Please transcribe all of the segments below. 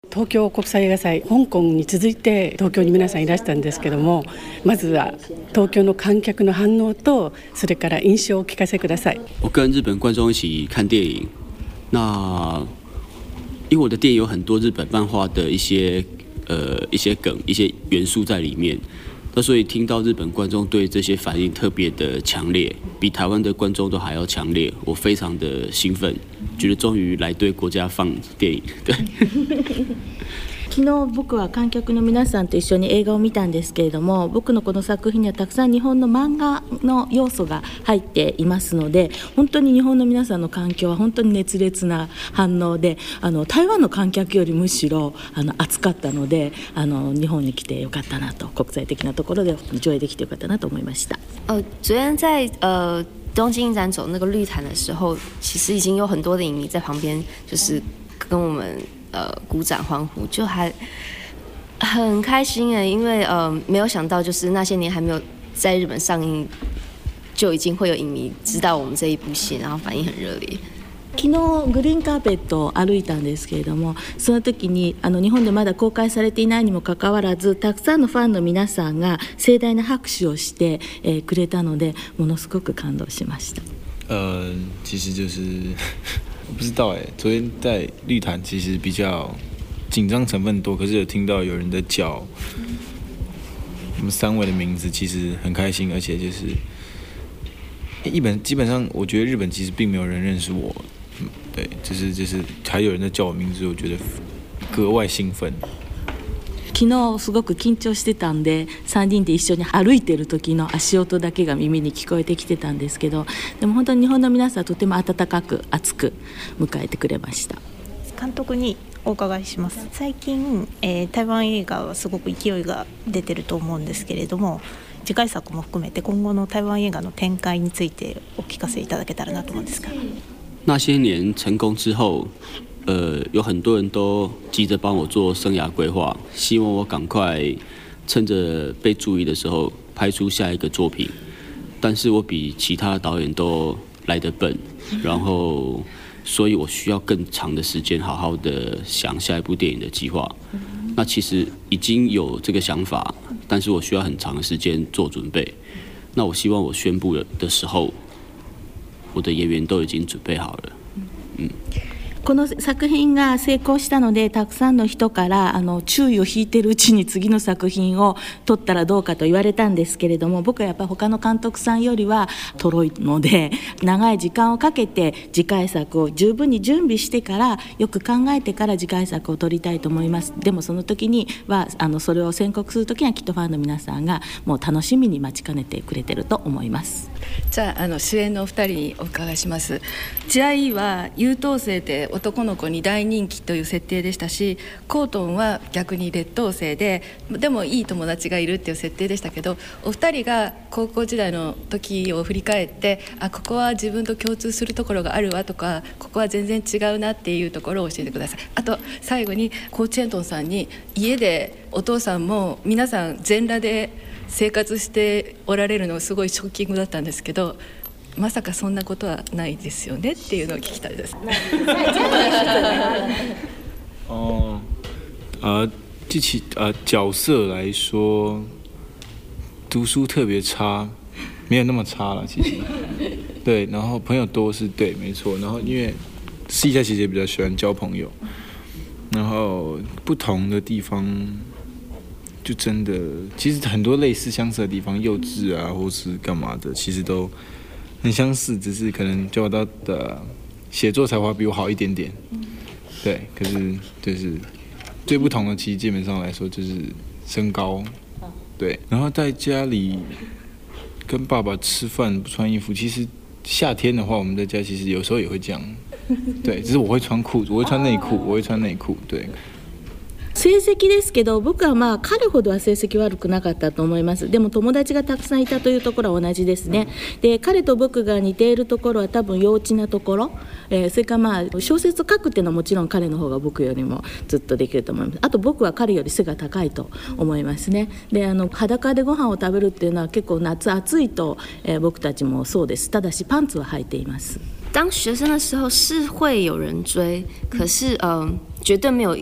東京国際映画祭、香港に続いて東京に皆さんいらしたんですけども、まずは東京の観客の反応と、それから印象をお聞かせください。 我跟日本观众一起看电影，那因为我的电影有很多日本漫画的一些梗、一些元素在里面，那所以听到日本观众对这些反应特别的强烈，比台湾的观众都还要强烈，我非常的兴奋，觉得终于来对国家放电影。对。 昨日僕は観客の皆さんと一緒に映画を見たんですけれども、僕のこの作品にはたくさん日本の漫画の要素が入っていますので、本当に日本の皆さんの環境は本当に熱烈な反応で、台湾の観客よりむしろ熱かったので、日本に来てよかったなと、国際的なところで上映できてよかったなと思いました。 昨天在东京影展走那个绿毯的时候，其实已经有很多的影迷在旁边，就是跟我们鼓掌欢呼，就还很开心耶，因为没有想到就是那些年还没有在日本上映，就已经会有影迷知道我们这一部戏，然后反应很热烈。 昨日グリーンカーペットを歩いたんですけれども、その時に日本でまだ公開されていないにもかかわらず、たくさんのファンの皆さんが盛大な拍手をして、くれたので、ものすごく感動しました。 其实就是我不知道昨天在绿坛其实比较紧张成分多，可是有听到有人在叫我们三位的名字，其实很开心，而且就是基本上我觉得日本其实并没有人认识我，对，就是还有人在叫我名字，我觉得格外兴奋。 昨日すごく緊張してたんで、3人で一緒に歩いてる時の足音だけが耳に聞こえてきてたんですけど、でも本当に日本の皆さんとても温かく熱く迎えてくれました。 監督にお伺いします。最近、台湾映画はすごく勢いが出てると思うんですけれども、次回作も含めて今後の台湾映画の展開についてお聞かせいただけたらなと思うんですが。 那些年成功之后，有很多人都急着帮我做生涯规划，希望我赶快趁着被注意的时候拍出下一个作品。但是我比其他导演都来得笨，然后所以我需要更长的时间好好的想下一部电影的计划。那其实已经有这个想法，但是我需要很长的时间做准备。那我希望我宣布的时候，我的演员都已经准备好了。 この作品が成功したので、たくさんの人から注意を引いているうちに次の作品を撮ったらどうかと言われたんですけれども、僕はやっぱり他の監督さんよりはとろいので、長い時間をかけて次回作を十分に準備してから、よく考えてから次回作を撮りたいと思います。でもその時にはそれを宣告する時にはきっとファンの皆さんがもう楽しみに待ちかねてくれてると思います。 じゃあ主演のお二人にお伺いします。ジャイは優等生で男の子に大人気という設定でしたし、コートンは逆に劣等生でもいい友達がいるっていう設定でしたけど、お二人が高校時代の時を振り返って、ここは自分と共通するところがあるわとか、ここは全然違うなっていうところを教えてください。あと最後にコーチェントンさんに、家でお父さんも皆さん全裸で生活しておられるのすごいショッキングだったんですけど、まさかそんなことはないですよねっていうのを聞きたいです。 角色来说，读书特别差，没有那么差了，其实。对，然后朋友多是对，没错。然后因为私底下其实也比较喜欢交朋友，然后不同的地方。就真的，其实很多类似相似的地方，幼稚啊，或是干嘛的，其实都很相似，只是可能交到的写作才华比我好一点点，对。可是就是最不同的，其实基本上来说就是身高，对。然后在家里跟爸爸吃饭不穿衣服，其实夏天的话，我们在家其实有时候也会这样，对。只是我会穿裤子，我会穿内裤，对。 成績ですけど、僕は彼ほどは成績悪くなかったと思います。でも友達がたくさんいたというところは同じですね。で、彼と僕が似ているところは多分幼稚なところ、それから小説書くっていうのはもちろん彼の方が僕よりもずっとできると思います。あと僕は彼より背が高いと思いますね。で、裸でご飯を食べるっていうのは結構夏暑いと、僕たちもそうです。ただしパンツは履いています。 当学生的时候是会有人追，可是绝对没有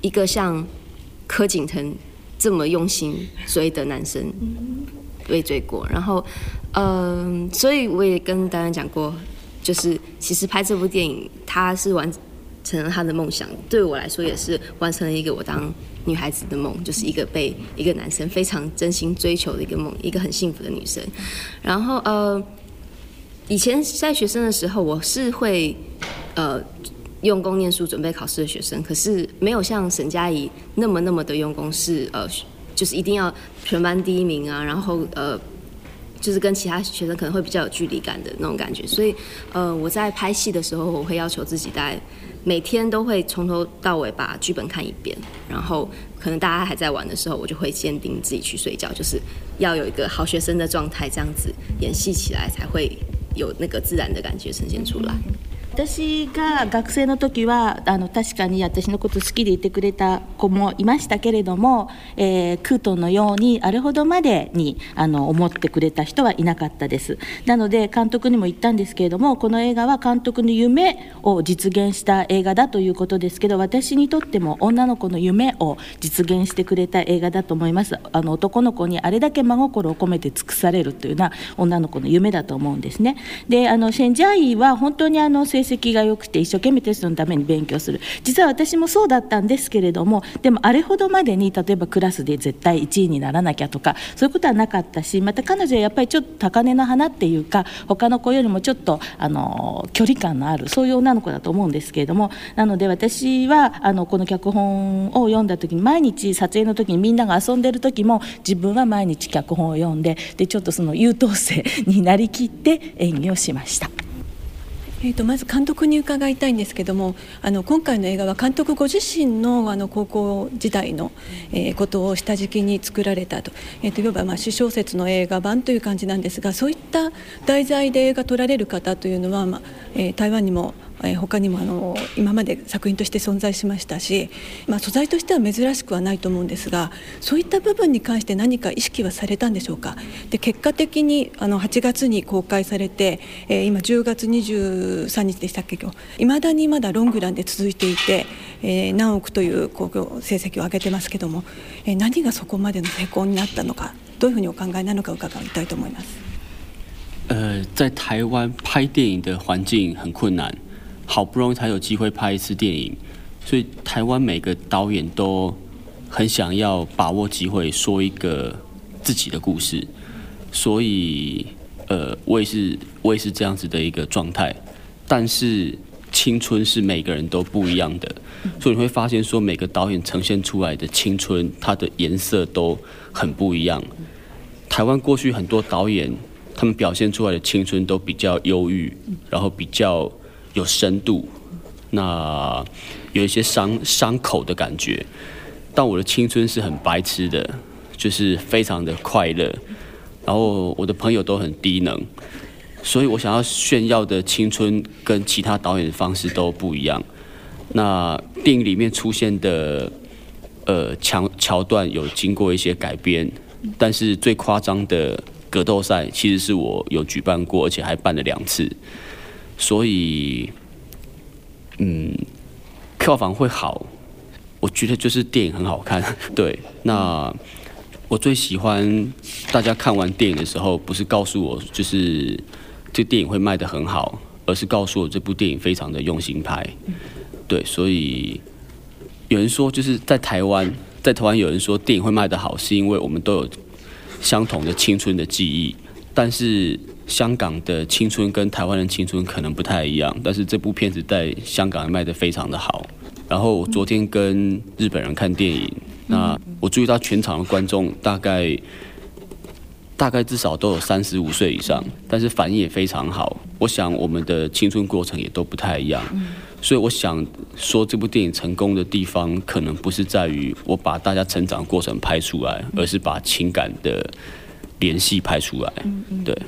一个像柯景腾这么用心追的男生被追过，然后所以我也跟导演讲过，就是其实拍这部电影，他是完成了他的梦想，对我来说也是完成了一个我当女孩子的梦，就是一个被一个男生非常真心追求的一个梦，一个很幸福的女生。然后以前在学生的时候，我是会用功念书准备考试的学生，可是没有像沈佳宜那么的用功，是就是一定要全班第1名啊，然后就是跟其他学生可能会比较有距离感的那种感觉。所以我在拍戏的时候，我会要求自己大概每天都会从头到尾把剧本看一遍，然后可能大家还在玩的时候，我就会坚定自己去睡觉，就是要有一个好学生的状态，这样子演戏起来才会有那个自然的感觉呈现出来。 私が学生の時は確かに私のこと好きでいてくれた子もいましたけれども、クートンのようにあれほどまでに思ってくれた人はいなかったです。なので監督にも言ったんですけれども、この映画は監督の夢を実現した映画だということですけど、私にとっても女の子の夢を実現してくれた映画だと思います。男の子にあれだけ真心を込めて尽くされるというのは女の子の夢だと思うんですね。でシェンジャイは本当に成績が良くて一生懸命テストのために勉強する。実は私もそうだったんですけれども、でもあれほどまでに例えばクラスで絶対1位にならなきゃとかそういうことはなかったし、また彼女はやっぱりちょっと高嶺の花っていうか他の子よりもちょっと距離感のあるそういう女の子だと思うんですけれども、なので私はこの脚本を読んだ時に毎日撮影の時にみんなが遊んでる時も自分は毎日脚本を読んで、でちょっとその優等生になりきって演技をしました。 まず監督に伺いたいんですけども、今回の映画は監督ご自身の高校時代のことを下敷きに作られたと、いわば私小説の映画版という感じなんですが、そういった題材で映画撮られる方というのは、台湾にも他にも今まで作品として存在しましたし、素材としては珍しくはないと思うんですが、そういった部分に関して何か意識はされたんでしょうか。で結果的に8月に公開されて、今10月23日でしたっけ、いまだにまだロングランで続いていて、何億という興行成績を上げてますけども、何がそこまでの成功になったのか、どういうふうにお考えなのか伺いたいと思います。 在台湾拍电影的环境很困难，好不容易才有机会拍一次电影，所以台湾每个导演都很想要把握机会说一个自己的故事，所以我也是这样子的一个状态。但是青春是每个人都不一样的，所以你会发现说每个导演呈现出来的青春，它的颜色都很不一样。台湾过去很多导演，他们表现出来的青春都比较忧郁，然后比较有深度，那有一些伤口的感觉。但我的青春是很白痴的，就是非常的快乐，然后我的朋友都很低能，所以我想要炫耀的青春跟其他导演的方式都不一样。那电影里面出现的桥段有经过一些改编，但是最夸张的格斗赛其实是我有举办过，而且还办了2次，所以票房会好，我觉得就是电影很好看。对，那我最喜欢大家看完电影的时候，不是告诉我就是这电影会卖得很好，而是告诉我这部电影非常的用心拍。对，所以有人说就是在台湾有人说电影会卖得好，是因为我们都有相同的青春的记忆，但是香港的青春跟台湾的青春可能不太一样，但是这部片子在香港卖得非常的好。然后我昨天跟日本人看电影，那我注意到全场的观众大概至少都有35岁以上，但是反应也非常好。我想我们的青春过程也都不太一样，所以我想说这部电影成功的地方，可能不是在于我把大家成长过程拍出来，而是把情感的联系拍出来。对。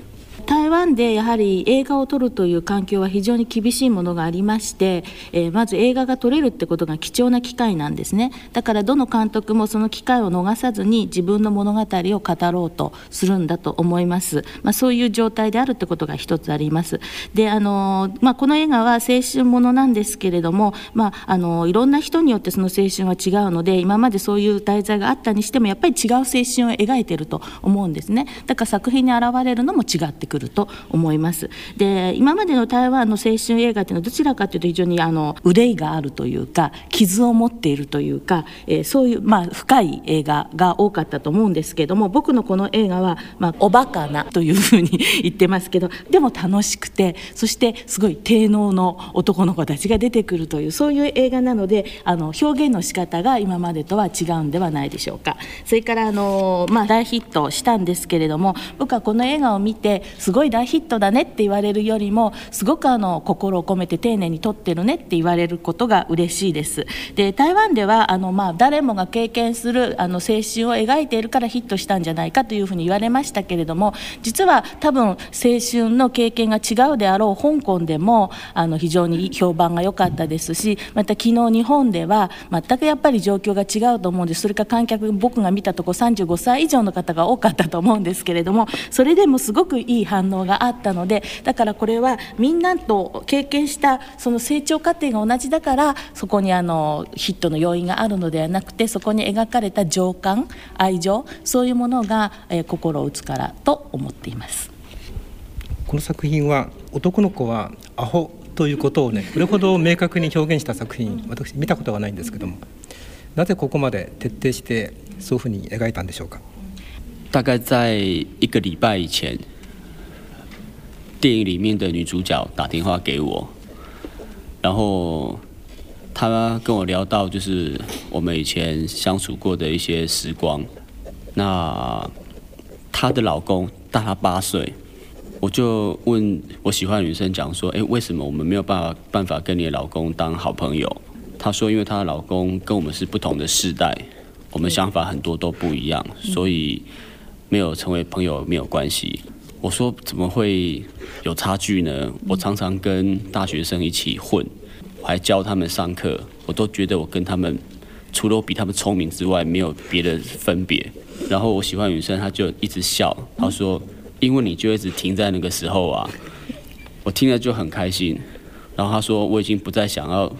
台湾でやはり映画を撮るという環境は非常に厳しいものがありまして、まず映画が撮れるってことが貴重な機会なんですね。だからどの監督もその機会を逃さずに自分の物語を語ろうとするんだと思います。そういう状態であるってことが一つあります。でこの映画は青春ものなんですけれども、いろんな人によってその青春は違うので、今までそういう題材があったにしてもやっぱり違う青春を描いていると思うんですね。だから作品に現れるのも違ってくると思います。で今までの台湾の青春映画というのはどちらかというと非常に憂いがあるというか傷を持っているというか、そういう深い映画が多かったと思うんですけれども、僕のこの映画はおバカなというふうに言ってますけど、でも楽しくて、そしてすごい低能の男の子たちが出てくるというそういう映画なので、表現の仕方が今までとは違うんではないでしょうか。それから大ヒットしたんですけれども、僕はこの映画を見てすごい大ヒットだねって言われるよりも、すごく心を込めて丁寧に撮ってるねって言われることが嬉しいです。で台湾では誰もが経験する青春を描いているからヒットしたんじゃないかというふうに言われましたけれども、実は多分青春の経験が違うであろう香港でも非常に評判が良かったですし、また昨日日本では全くやっぱり状況が違うと思うんです。それから観客、僕が見たところ35歳以上の方が多かったと思うんですけれども、それでもすごくいい反応があったので、だからこれはみんなと経験したその成長過程が同じだから、そこにヒットの要因があるのではなくて、そこに描かれた情感、愛情、そういうものが心を打つからと思っています。 この作品は男の子はアホということをね、これほど明確に表現した作品、私見たことがないんですけども、なぜここまで徹底してそういうふうに描いたんでしょうか。 大概在1个礼拜以前，电影里面的女主角打电话给我，然后她跟我聊到就是我们以前相处过的一些时光。那她的老公大她8岁，我就问我喜欢的女生讲说，为什么我们没有办法跟你的老公当好朋友？她说，因为她的老公跟我们是不同的世代，我们想法很多都不一样，所以没有成为朋友没有关系。我说怎么会有差距呢？我常常跟大学生一起混，我还教他们上课，我都觉得我跟他们除了我比他们聪明之外，没有别的分别。然后我喜欢的女生，她就一直笑，她说：“因为你就一直停在那个时候啊。”我听了就很开心。然后她说：“我已经不再想要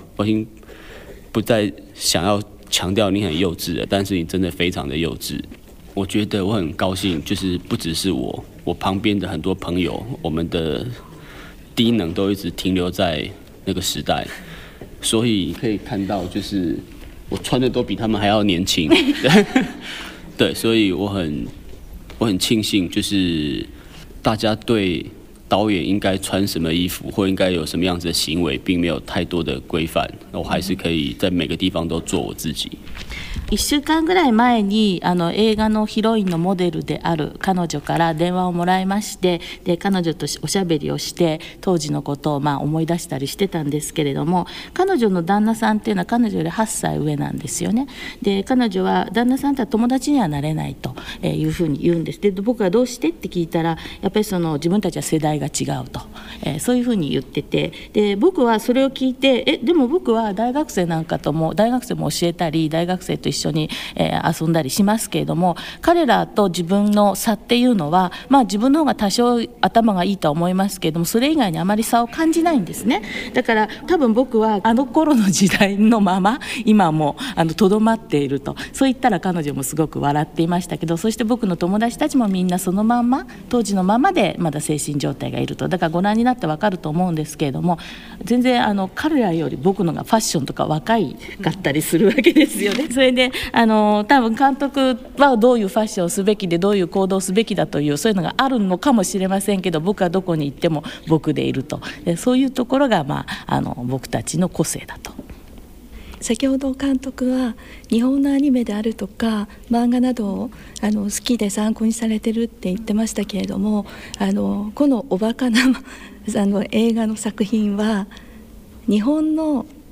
强调你很幼稚了，但是你真的非常的幼稚。”我觉得我很高兴，就是不只是我旁边的很多朋友，我们的低能都一直停留在那个时代，所以可以看到，就是我穿的都比他们还要年轻，对，所以我很庆幸，就是大家对导演应该穿什么衣服或应该有什么样子的行为，并没有太多的规范，我还是可以在每个地方都做我自己。 1週間ぐらい前に映画のヒロインのモデルである彼女から電話をもらいまして、で彼女とおしゃべりをして当時のことを思い出したりしてたんですけれども、彼女の旦那さんっていうのは彼女より8歳上なんですよね。で彼女は旦那さんとは友達にはなれないというふうに言うんです。で僕はどうしてって聞いたら、やっぱり自分たちは世代が違うと、そういうふうに言ってて、で僕はそれを聞いてでも僕は大学生なんかとも大学生も教えたり大学生と一緒に遊んだりしますけれども、彼らと自分の差っていうのは、自分の方が多少頭がいいとは思いますけれども、それ以外にあまり差を感じないんですね。だから多分僕は頃の時代のまま今もとどまっていると、そう言ったら彼女もすごく笑っていましたけど、そして僕の友達たちもみんなそのまんま当時のままでまだ精神状態がいると。だからご覧になって分かると思うんですけれども、全然彼らより僕のがファッションとか若いかったりするわけですよね。それで多分監督はどういうファッションをすべきでどういう行動をすべきだという、そういうのがあるのかもしれませんけど、僕はどこに行っても僕でいると、そういうところが、僕たちの個性だと。 先ほど監督は日本のアニメであるとか漫画などを好きで参考にされてるって言ってましたけれども、このおバカな映画の作品は日本の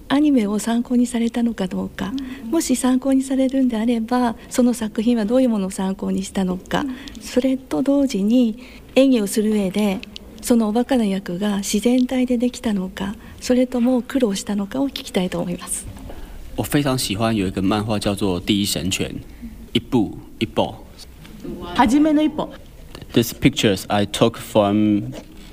アニメを参考にされたのかどうか、もし参考にされるんであればその作品はどういうものを参考にしたのか、それと同時に演技をする上でそのおバカな役が自然体でできたのか、それとも苦労したのかを聞きたいと思います。 我非常喜欢有一个漫画叫做《第一神拳》，一步一步。 初めの一歩。 These pictures I took from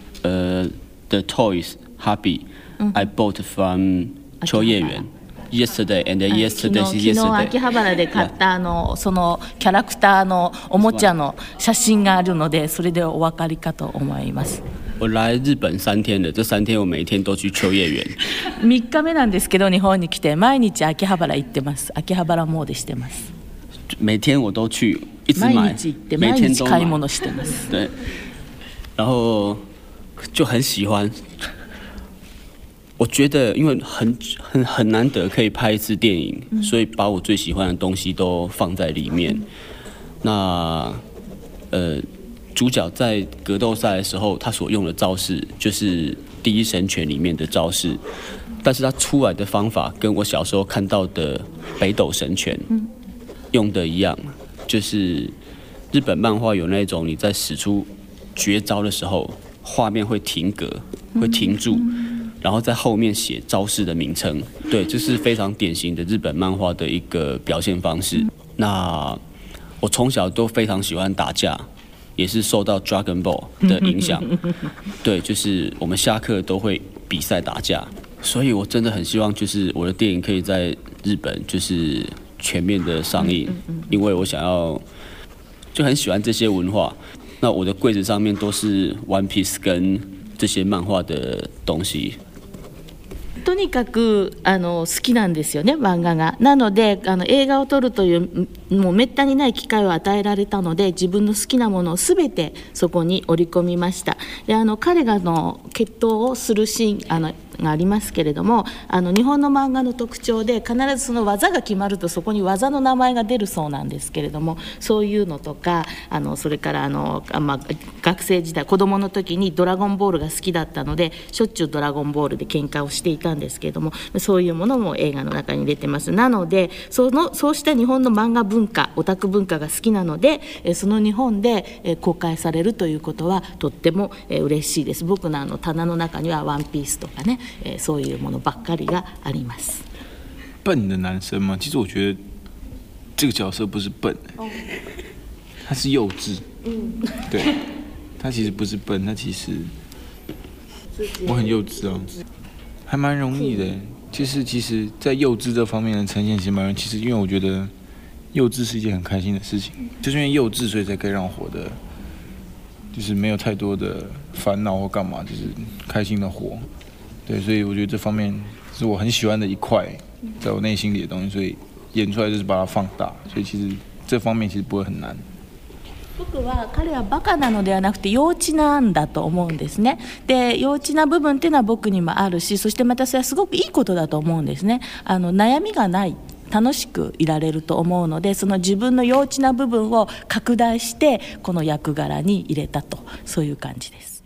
the toys hobby I bought from 秋叶原 yesterday and then yesterday 昨日秋葉原で買ったそのキャラクターのおもちゃの写真があるので、それでお分かりかと思います。 我来日本3天了，这3天我每一天都去秋叶原。 3日目なんですけど日本に来て毎日秋葉原行ってます。秋葉原詣でしてます。 每天我都去，一直买， 毎日行って毎日買い物してます。 对，然后就很喜欢。我觉得因为很难得可以拍一次电影，所以把我最喜欢的东西都放在里面。那主角在格斗赛的时候，他所用的招式就是《第一神拳》里面的招式，但是他出来的方法跟我小时候看到的北斗神拳用的一样，就是日本漫画有那种你在使出绝招的时候，画面会停格，会停住。然后在后面写招式的名称，对，这是非常典型的日本漫画的一个表现方式。那我从小都非常喜欢打架，也是受到 Dragon Ball 的影响。对，就是我们下课都会比赛打架，所以我真的很希望，就是我的电影可以在日本就是全面的上映，因为我想要就很喜欢这些文化。那我的柜子上面都是 One Piece 跟这些漫画的东西。 とにかく好きなんですよね、漫画が。なので映画を撮るというもうめったにない機会を与えられたので、自分の好きなものを全てそこに織り込みました。で彼が決闘をするシーンがありますけれども、日本の漫画の特徴で必ずその技が決まるとそこに技の名前が出るそうなんですけれども、そういうのとかそれから学生時代子供の時にドラゴンボールが好きだったのでしょっちゅうドラゴンボールで喧嘩をしていたんですけれども、そういうものも映画の中に入れてます。なのでそうした日本の漫画文化、オタク文化が好きなので、その日本で公開されるということはとっても嬉しいです。僕の棚の中にはワンピースとかね、そういうものばっかりがあります。 笨的男生吗？其实我觉得这个角色不是笨，他是幼稚。对，他其实不是笨，他其实我很幼稚哦，还蛮容易的。其实，在幼稚这方面的呈现其实蛮容易。其实因为我觉得幼稚是一件很开心的事情，就是因为幼稚，所以才可以让我活得就是没有太多的烦恼或干嘛，就是开心的活。对，所以我觉得这方面是我很喜欢的一块，在我内心里的东西，所以演出来就是把它放大。所以其实这方面其实不会很难。 僕は彼はバカなのではなくて幼稚なんだと思うんですね。で幼稚な部分っていうのは僕にもあるし、そしてまたそれはすごくいいことだと思うんですね。悩みがない、楽しくいられると思うので、その自分の幼稚な部分を拡大してこの役柄に入れたと、そういう感じです。